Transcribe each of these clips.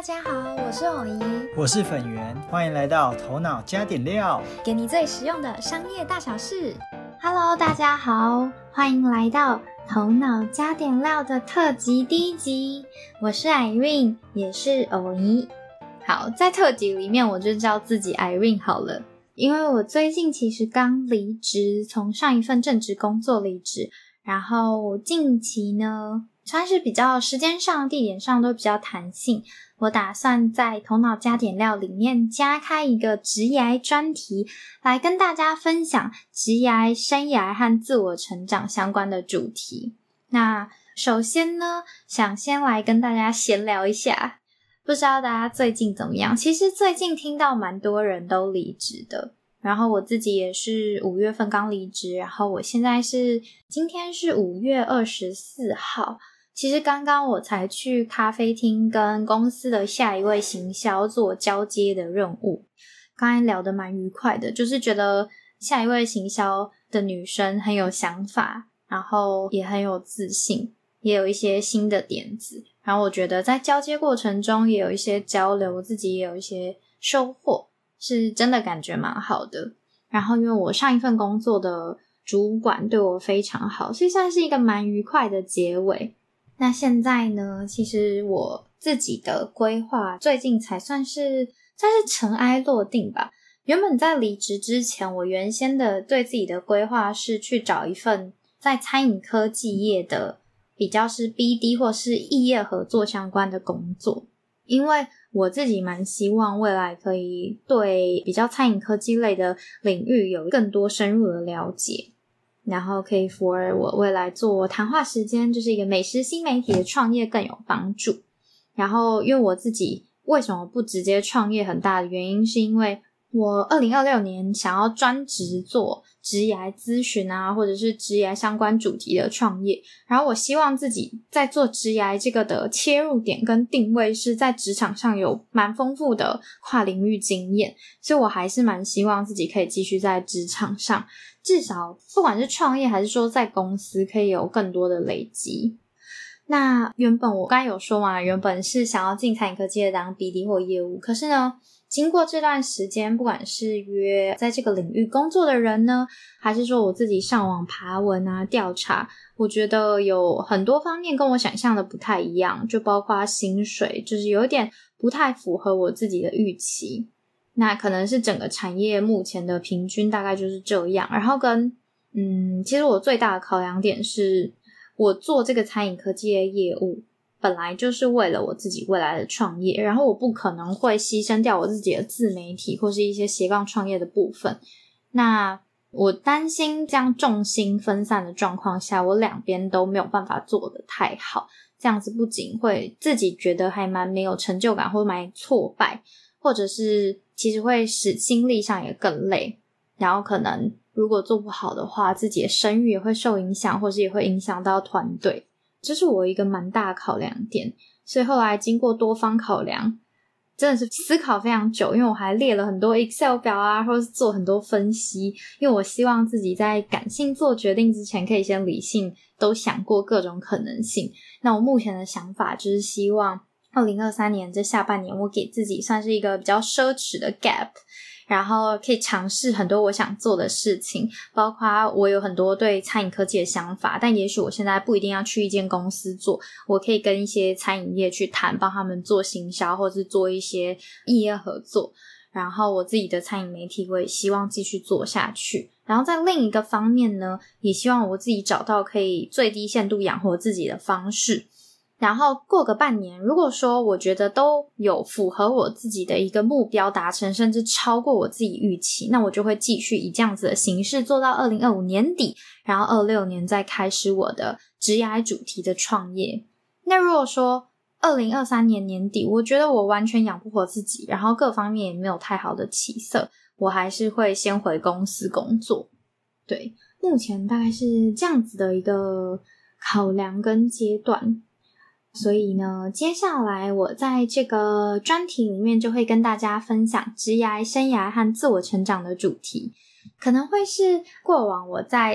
家好，我是偶怡， 我是粉圆，欢迎来到头脑加点料， 给你最实用的商业大小事。Hello， 大家好，欢迎来到头脑加点料的特辑第一集。我是 Irene， 也是偶怡。好，在特辑里面我就叫自己 Irene 好了，因为我最近其实刚离职，从上一份正职工作离职，然后近期呢算是比较时间上地点上都比较弹性，我打算在头脑加点料里面加开一个职涯专题，来跟大家分享职涯、生涯和自我成长相关的主题。那首先呢，想先来跟大家闲聊一下，不知道大家最近怎么样？其实最近听到蛮多人都离职的，然后我自己也是5月份刚离职，然后我现在今天是5月24号，其实刚刚我才去咖啡厅跟公司的下一位行销做交接的任务，刚才聊得蛮愉快的，就是觉得下一位行销的女生很有想法，然后也很有自信，也有一些新的点子，然后我觉得在交接过程中也有一些交流，自己也有一些收获，是真的感觉蛮好的。然后因为我上一份工作的主管对我非常好，所以算是一个蛮愉快的结尾。那现在呢，其实我自己的规划最近才算是尘埃落定吧。原本在离职之前，我原先的对自己的规划是去找一份在餐饮科技业的比较是 BD 或是异业合作相关的工作，因为我自己蛮希望未来可以对比较餐饮科技类的领域有更多深入的了解，然后可以符合我未来做谈话时间就是一个美食新媒体的创业更有帮助。然后因为我自己为什么不直接创业，很大的原因是因为我2026年想要专职做职涯咨询啊，或者是职涯相关主题的创业，然后我希望自己在做职涯这个的切入点跟定位是在职场上有蛮丰富的跨领域经验，所以我还是蛮希望自己可以继续在职场上，至少不管是创业还是说在公司可以有更多的累积。那原本我刚才有说嘛，原本是想要进餐饮科技业当 BD 或业务，可是呢经过这段时间，不管是约在这个领域工作的人呢，还是说我自己上网爬文啊调查，我觉得有很多方面跟我想象的不太一样，就包括薪水就是有点不太符合我自己的预期，那可能是整个产业目前的平均大概就是这样。然后其实我最大的考量点是我做这个餐饮科技的业务本来就是为了我自己未来的创业，然后我不可能会牺牲掉我自己的自媒体或是一些斜杠创业的部分。那我担心这样重心分散的状况下，我两边都没有办法做得太好，这样子不仅会自己觉得还蛮没有成就感，或蛮挫败，或者是其实会使心力上也更累，然后可能如果做不好的话，自己的声誉也会受影响，或是也会影响到团队，这是我一个蛮大的考量点。所以后来经过多方考量，真的是思考非常久，因为我还列了很多 Excel 表啊，或是做很多分析，因为我希望自己在感性做决定之前可以先理性都想过各种可能性。那我目前的想法就是希望2023年这下半年我给自己算是一个比较奢侈的 gap，然后可以尝试很多我想做的事情，包括我有很多对餐饮科技的想法，但也许我现在不一定要去一间公司做，我可以跟一些餐饮业去谈，帮他们做行销或是做一些异业合作，然后我自己的餐饮媒体我也希望继续做下去。然后在另一个方面呢，也希望我自己找到可以最低限度养活自己的方式，然后过个半年，如果说我觉得都有符合我自己的一个目标达成，甚至超过我自己预期，那我就会继续以这样子的形式做到2025年底，然后26年再开始我的职涯主题的创业。那如果说2023年年底我觉得我完全养不活自己，然后各方面也没有太好的起色，我还是会先回公司工作。对，目前大概是这样子的一个考量跟阶段。所以呢，接下来我在这个专题里面就会跟大家分享职涯、生涯和自我成长的主题。 可能会是过往我在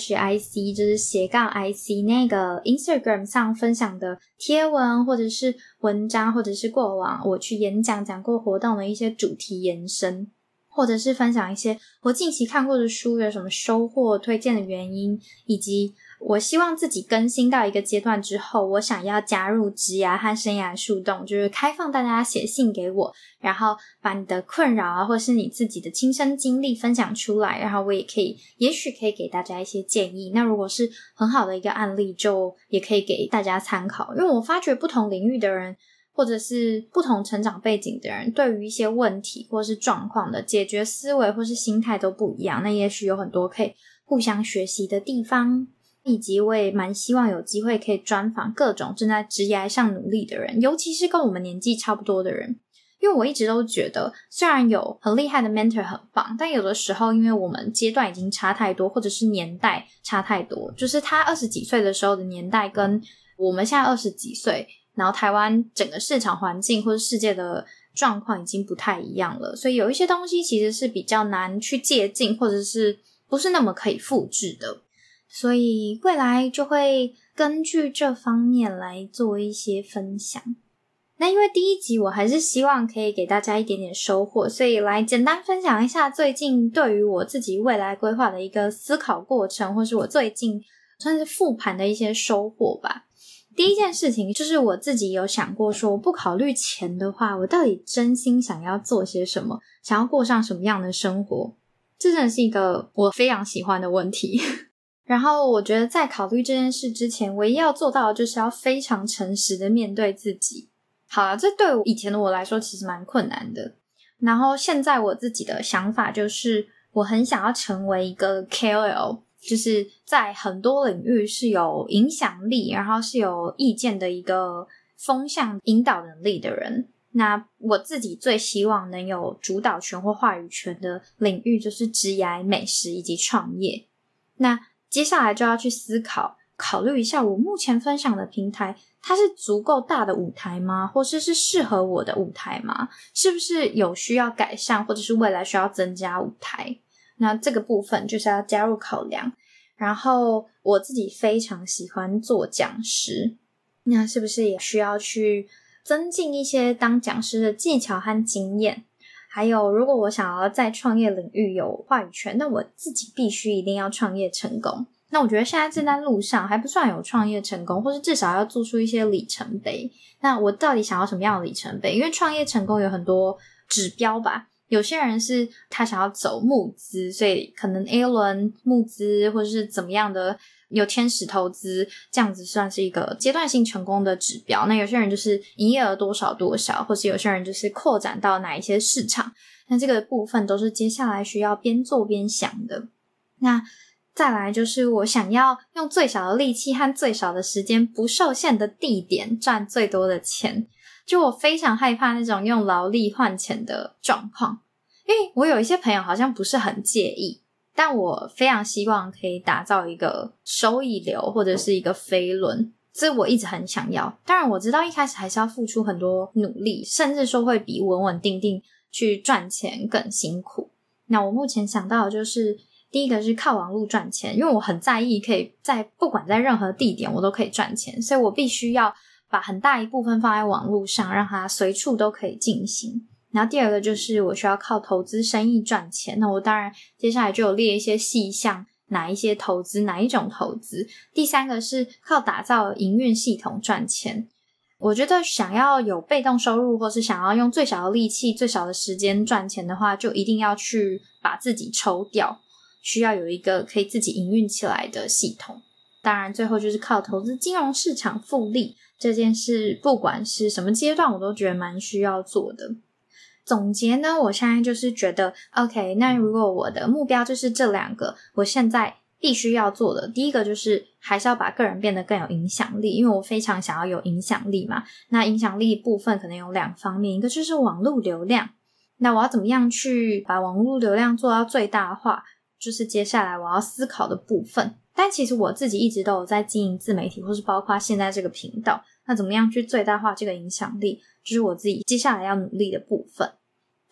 /IC 就是斜杠 IC 那个 Instagram 上分享的贴文，或者是文章，或者是过往我去演讲讲过活动的一些主题延伸，或者是分享一些我近期看过的书有什么收获、推荐的原因，以及我希望自己更新到一个阶段之后，我想要加入职涯和生涯树洞，就是开放大家写信给我，然后把你的困扰啊，或是你自己的亲身经历分享出来，然后我也许可以给大家一些建议。那如果是很好的一个案例，就也可以给大家参考。因为我发觉不同领域的人，或者是不同成长背景的人，对于一些问题或是状况的解决思维或是心态都不一样，那也许有很多可以互相学习的地方。以及我也蛮希望有机会可以专访各种正在职业上努力的人，尤其是跟我们年纪差不多的人。因为我一直都觉得虽然有很厉害的 mentor 很棒，但有的时候因为我们阶段已经差太多，或者是年代差太多，就是他20几岁的时候的年代跟我们现在20几岁，然后台湾整个市场环境或者世界的状况已经不太一样了，所以有一些东西其实是比较难去借鉴，或者是不是那么可以复制的。所以未来就会根据这方面来做一些分享。那因为第一集我还是希望可以给大家一点点收获，所以来简单分享一下最近对于我自己未来规划的一个思考过程，或是我最近算是复盘的一些收获吧。第一件事情就是我自己有想过说，不考虑钱的话，我到底真心想要做些什么，想要过上什么样的生活，这真的是一个我非常喜欢的问题。然后我觉得在考虑这件事之前，唯一要做到的就是要非常诚实的面对自己。好啦，这对以前的我来说其实蛮困难的。然后现在我自己的想法就是，我很想要成为一个 KOL， 就是在很多领域是有影响力，然后是有意见的一个风向引导能力的人。那我自己最希望能有主导权或话语权的领域就是职涯、美食以及创业。那接下来就要去考虑一下我目前分享的平台，它是足够大的舞台吗？或是适合我的舞台吗？是不是有需要改善，或者是未来需要增加舞台？那这个部分就是要加入考量。然后我自己非常喜欢做讲师，那是不是也需要去增进一些当讲师的技巧和经验？还有如果我想要在创业领域有话语权，那我自己必须一定要创业成功。那我觉得现在正在路上还不算有创业成功，或是至少要做出一些里程碑。那我到底想要什么样的里程碑？因为创业成功有很多指标吧，有些人是他想要走募资，所以可能 A 轮募资或者是怎么样的有天使投资，这样子算是一个阶段性成功的指标。那有些人就是营业额多少多少，或是有些人就是扩展到哪一些市场，那这个部分都是接下来需要边做边想的。那再来就是我想要用最小的力气和最少的时间，不受限的地点赚最多的钱。就我非常害怕那种用劳力换钱的状况，因为我有一些朋友好像不是很介意，但我非常希望可以打造一个收益流或者是一个飞轮，这我一直很想要。当然我知道一开始还是要付出很多努力，甚至说会比稳稳定定去赚钱更辛苦。那我目前想到的就是第一个是靠网络赚钱，因为我很在意可以不管在任何地点我都可以赚钱，所以我必须要把很大一部分放在网络上，让它随处都可以进行。然后第二个就是我需要靠投资生意赚钱，那我当然接下来就有列一些细项，哪一些投资，哪一种投资。第三个是靠打造营运系统赚钱。我觉得想要有被动收入，或是想要用最小的力气最少的时间赚钱的话，就一定要去把自己抽掉，需要有一个可以自己营运起来的系统。当然最后就是靠投资金融市场复利，这件事不管是什么阶段我都觉得蛮需要做的。总结呢，我现在就是觉得 OK， 那如果我的目标就是这两个，我现在必须要做的，第一个就是还是要把个人变得更有影响力，因为我非常想要有影响力嘛。那影响力部分可能有两方面，一个就是网络流量，那我要怎么样去把网络流量做到最大化，就是接下来我要思考的部分。但其实我自己一直都有在经营自媒体，或是包括现在这个频道，那怎么样去最大化这个影响力，就是我自己接下来要努力的部分。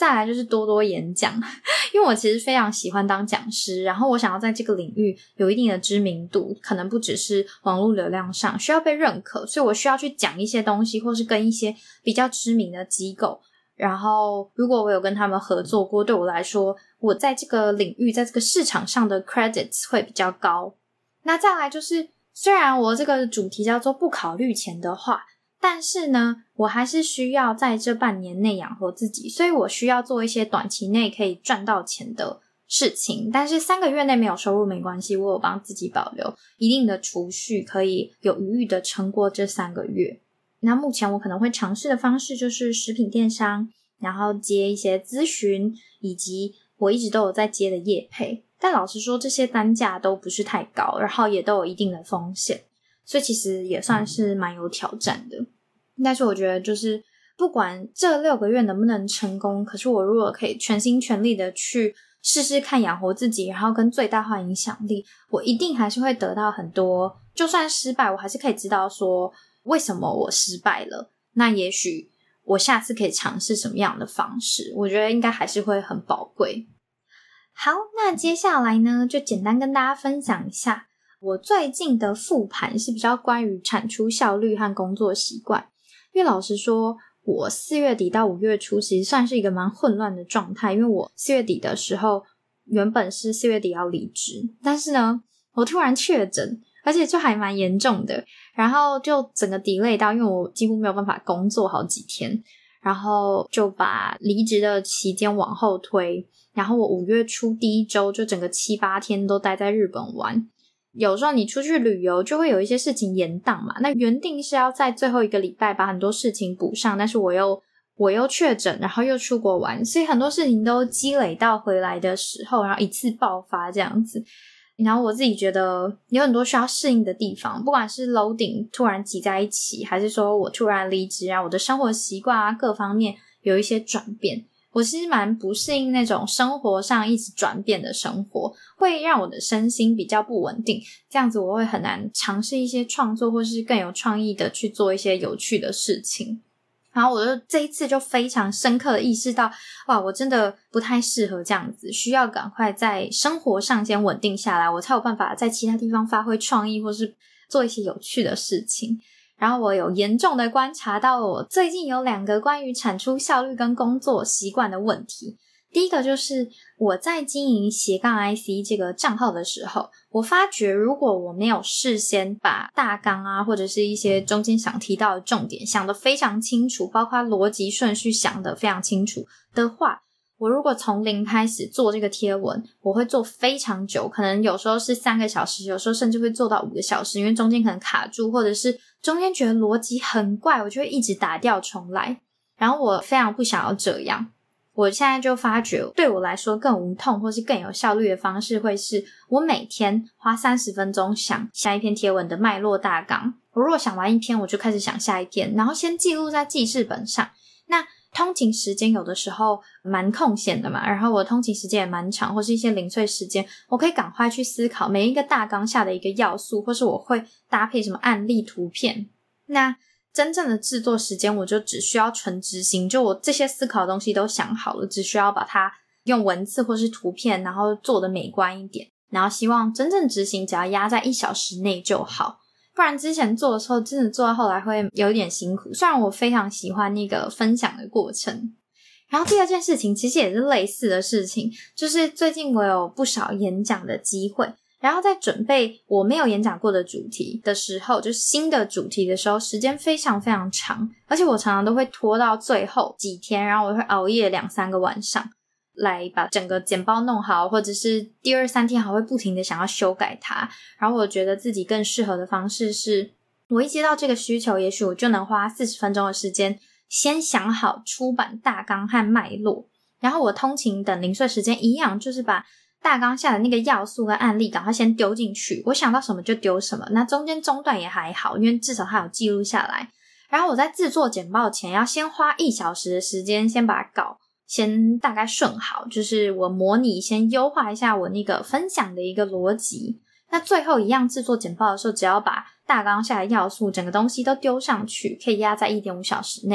再来就是多多演讲，因为我其实非常喜欢当讲师，然后我想要在这个领域有一定的知名度，可能不只是网络流量上需要被认可，所以我需要去讲一些东西，或是跟一些比较知名的机构，然后如果我有跟他们合作过，对我来说我在这个领域在这个市场上的 credits 会比较高。那再来就是虽然我这个主题叫做不考虑钱的话，但是呢我还是需要在这半年内养活自己，所以我需要做一些短期内可以赚到钱的事情，但是3个月内没有收入没关系，我有帮自己保留一定的储蓄，可以有余裕的撑过这3个月。那目前我可能会尝试的方式就是食品电商，然后接一些咨询，以及我一直都有在接的业配，但老实说这些单价都不是太高，然后也都有一定的风险，所以其实也算是蛮有挑战的。但是我觉得就是不管这6个月能不能成功，可是我如果可以全心全力的去试试看养活自己，然后跟最大化影响力，我一定还是会得到很多，就算失败我还是可以知道说为什么我失败了，那也许我下次可以尝试什么样的方式，我觉得应该还是会很宝贵。好，那接下来呢就简单跟大家分享一下我最近的复盘，是比较关于产出效率和工作习惯。因为老实说我4月底到5月初其实算是一个蛮混乱的状态，因为我4月底的时候原本是4月底要离职，但是呢我突然确诊，而且就还蛮严重的，然后就整个 delay 到，因为我几乎没有办法工作好几天，然后就把离职的期间往后推，然后我5月初第1周就整个7、8天都待在日本玩。有时候你出去旅游就会有一些事情延宕嘛，那原定是要在最后1个礼拜把很多事情补上，但是我又确诊，然后又出国玩，所以很多事情都积累到回来的时候，然后一次爆发这样子。然后我自己觉得有很多需要适应的地方，不管是 loading 突然挤在一起，还是说我突然离职啊，我的生活习惯啊各方面有一些转变，我其实蛮不适应那种生活上一直转变的生活，会让我的身心比较不稳定，这样子我会很难尝试一些创作，或是更有创意的去做一些有趣的事情。然后我就这一次就非常深刻的意识到，哇，我真的不太适合这样子，需要赶快在生活上先稳定下来，我才有办法在其他地方发挥创意，或是做一些有趣的事情。然后我有严重的观察到我最近有2个关于产出效率跟工作习惯的问题。第一个就是我在经营斜杠 IC 这个账号的时候，我发觉如果我没有事先把大纲啊或者是一些中间想提到的重点想得非常清楚，包括逻辑顺序想得非常清楚的话，我如果从零开始做这个贴文，我会做非常久，可能有时候是3个小时，有时候甚至会做到5个小时，因为中间可能卡住，或者是中间觉得逻辑很怪，我就会一直打掉重来。然后我非常不想要这样，我现在就发觉对我来说更无痛或是更有效率的方式会是我每天花30分钟想下一篇贴文的脉络大纲，我如果想完一篇我就开始想下一篇，然后先记录在记事本上。那通勤时间有的时候蛮空闲的嘛，然后我通勤时间也蛮长，或是一些零碎时间，我可以赶快去思考每一个大纲下的一个要素，或是我会搭配什么案例图片。那真正的制作时间我就只需要纯执行，就我这些思考的东西都想好了，只需要把它用文字或是图片然后做得美观一点，然后希望真正执行只要压在1小时内就好。不然之前做的时候真的做到后来会有点辛苦，虽然我非常喜欢那个分享的过程。然后第二件事情其实也是类似的事情，就是最近我有不少演讲的机会，然后在准备我没有演讲过的主题的时候，就是新的主题的时候，时间非常非常长，而且我常常都会拖到最后几天，然后我会熬夜2-3个晚上来把整个简报弄好，或者是第2、3天还会不停的想要修改它。然后我觉得自己更适合的方式是，我一接到这个需求，也许我就能花40分钟的时间先想好出版大纲和脉络，然后我通勤等零碎时间一样，就是把大纲下的那个要素跟案例赶快先丢进去，我想到什么就丢什么，那中间中断也还好，因为至少它有记录下来。然后我在制作简报前要先花1小时的时间先把稿先大概顺好，就是我模拟先优化一下我那个分享的一个逻辑。那最后一样制作简报的时候，只要把大纲下的要素整个东西都丢上去，可以压在 1.5 小时内。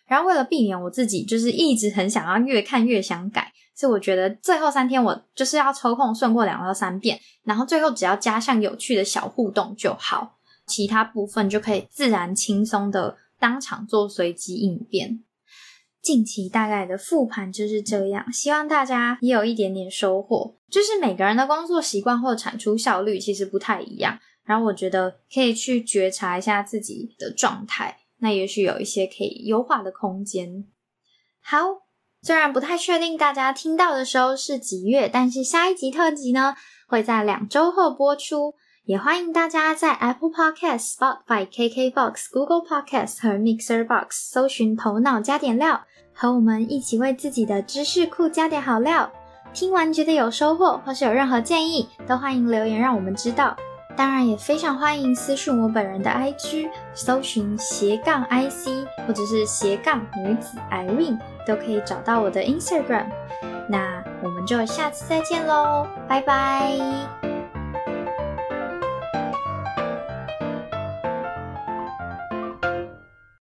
然后为了避免我自己就是一直很想要越看越想改，所以我觉得最后3天我就是要抽空顺过2到3遍，然后最后只要加上有趣的小互动就好，其他部分就可以自然轻松的当场做随机应变。近期大概的复盘就是这样，希望大家也有一点点收获。就是每个人的工作习惯或产出效率其实不太一样，然后我觉得可以去觉察一下自己的状态，那也许有一些可以优化的空间。好，虽然不太确定大家听到的时候是几月，但是下一集特辑呢会在2周后播出，也欢迎大家在 Apple Podcast、Spotify、KKBOX、Google Podcast 和 Mixer Box 搜寻头脑加点料，和我们一起为自己的知识库加点好料。听完觉得有收获或是有任何建议，都欢迎留言让我们知道。当然也非常欢迎私讯我本人的 IG， 搜寻/IC 或者是女子 Irene， 都可以找到我的 Instagram。那我们就下次再见咯，拜拜。